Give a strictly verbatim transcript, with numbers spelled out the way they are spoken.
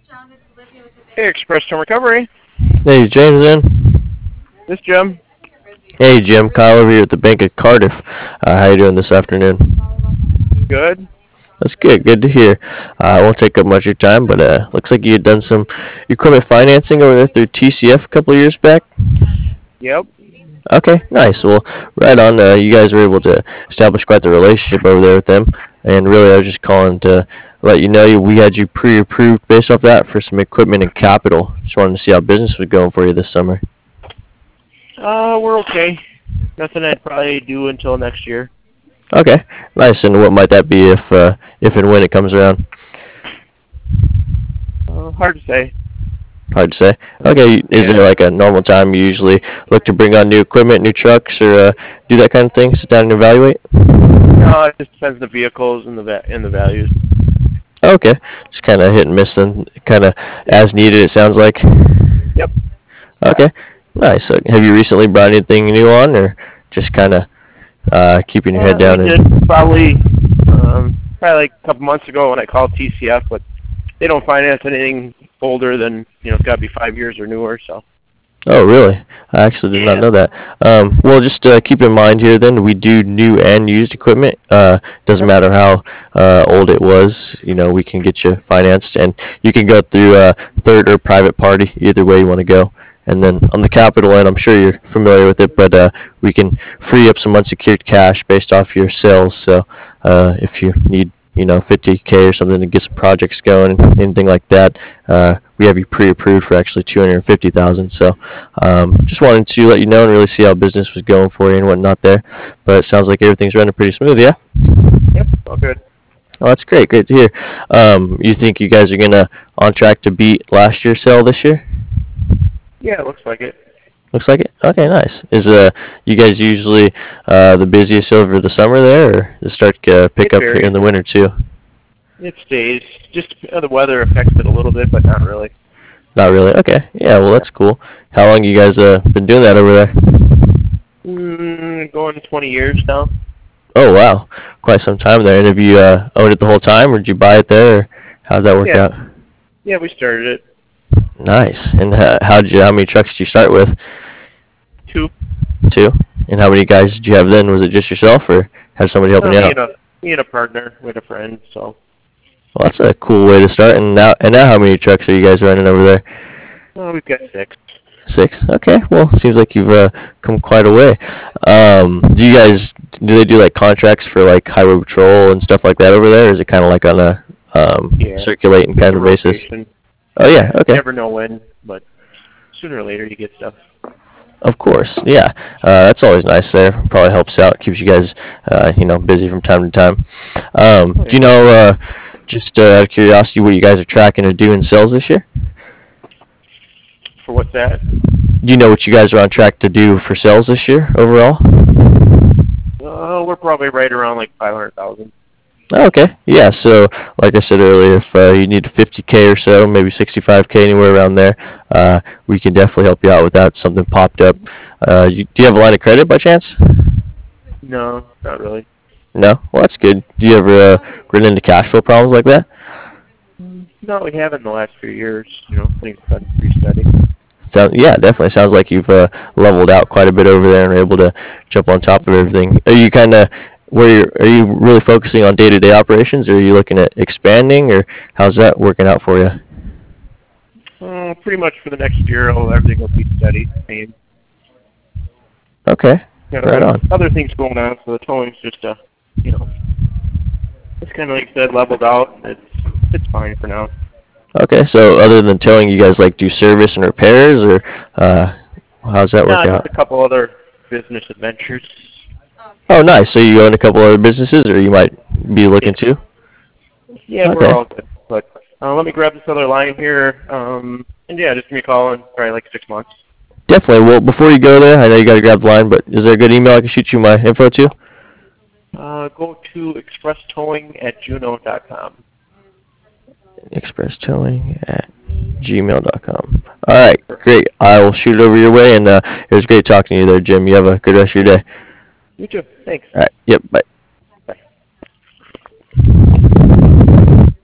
Hey, Express Tone Recovery. Hey, James in. This Jim. Hey, Jim. Kyle over here at the Bank of Cardiff. Uh, how you doing this afternoon? Good. That's good. Good to hear. Uh, I won't take up much of your time, but uh, looks like you had done some equipment financing over there through T C F a couple of years back. Yep. Okay, nice. Well, right on. Uh, you guys were able to establish quite the relationship over there with them, and really, I was just calling to let you know we had you pre-approved based off that for some equipment and capital. Just wanted to see how business was going for you this summer. Uh, we're okay. Nothing I'd probably do until next year. Okay, nice. And what might that be if uh, if and when it comes around? Uh, hard to say. Hard to say. Okay, is Yeah. there like a normal time you usually look to bring on new equipment, new trucks, or uh, do that kind of thing? Sit down and evaluate. No, it just depends on the vehicles and the va- and the values. Okay, just kind of hit and miss then, kind of as needed. It sounds like. Yep. Okay, nice. So have you recently brought anything new on, or just kind of uh, keeping your Uh, head down? we And did probably um, probably like a couple months ago when I called T C F, but they don't finance anything older than you know it's got to be five years or newer. So. oh, really? I actually did not Yeah. know that. Um, well, just uh, keep in mind here then, we do new and used equipment. Uh, doesn't Yep. matter how uh, old it was, you know, we can get you financed, and you can go through uh, third or private party, either way you want to go. And then on the capital end, I'm sure you're familiar with it, but uh, we can free up some unsecured cash based off your sales. So uh, if you need, you know, fifty K or something to get some projects going, anything like that, uh, we have you pre-approved for actually two hundred fifty thousand. So um, just wanted to let you know and really see how business was going for you and whatnot there. But it sounds like everything's running pretty smooth, yeah? Yep. All good. Oh, that's great. Great to hear. Um, you think you guys are gonna on track to beat last year's sale this year? Yeah, it looks like it. Looks like it. Okay, nice. Is uh you guys usually uh the busiest over the summer there, or does it start to uh, pick It up here in varies. the winter too? It stays. Just uh, the weather affects it a little bit, but not really. Not really. Okay. Yeah. Well, Yeah. that's cool. How long you guys uh been doing that over there? Mm, going twenty years now. Oh wow, quite some time there. And have you uh owned it the whole time, or did you buy it there, or how'd that work Yeah. out? Yeah, we started it. Nice. And uh, how did you? How many trucks did you start with? Two. Two. And how many guys did you have then? Was it just yourself, or had somebody helping Uh, you me out? and a me and a partner with a friend. So Well, that's a cool way to start. And now, and now, how many trucks are you guys running over there? uh, we've got six. Six. Okay. Well, seems like you've uh, come quite a way. Um, do you guys do they do like contracts for like highway patrol and stuff like that over there? Or is it kind of like on a um, Yeah. circulating It's kind a of basis? rotation. Oh yeah. You Okay. never know when, but sooner or later you get stuff. Of course. Yeah. Uh, that's always nice. There probably helps out, keeps you guys uh, you know busy from time to time. Um, Oh, do yeah. you know uh, just uh, out of curiosity what you guys are tracking or doing sales this year? For what's that? Do you know what you guys are on track to do for sales this year overall? Uh, we're probably right around like five hundred thousand. Okay. Yeah. So, like I said earlier, if uh, you need fifty K or so, maybe sixty-five K, anywhere around there, uh, we can definitely help you out with that. Something popped up. Uh, you, do you have a line of credit by chance? No, not really. No. Well, that's good. Do you ever uh, run into cash flow problems like that? No, we haven't in the last few years. You know, things have been pretty steady. Sound, yeah, definitely sounds like you've uh, leveled out quite a bit over there and are able to jump on top of everything. Are you kind of where you're, are you really focusing on day-to-day operations, or are you looking at expanding, or how's that working out for you? Uh, pretty much for the next year, oh, everything will be steady. Same. Okay, Got right other, on. other things going on, so the towing's just uh, you know, it's kind of like I said, leveled out. It's it's fine for now. Okay, so other than towing, you guys like do service and repairs, or uh, how's that No, work just out? a couple other business adventures. Oh, nice. So you own a couple other businesses, or you might be looking Yeah, to? yeah, we're Okay, all good. But uh, let me grab this other line here. Um, and yeah, just give me a call in probably like six months. definitely. Well, before you go there, I know you got to grab the line, but is there a good email I can shoot you my info to? Uh, go to express towing at juno dot com. express towing at gmail dot com. All right, great. I will shoot it over your way, and uh, it was great talking to you there, Jim. You have a good rest of your day. You too. Thanks. All right. Yep. Bye.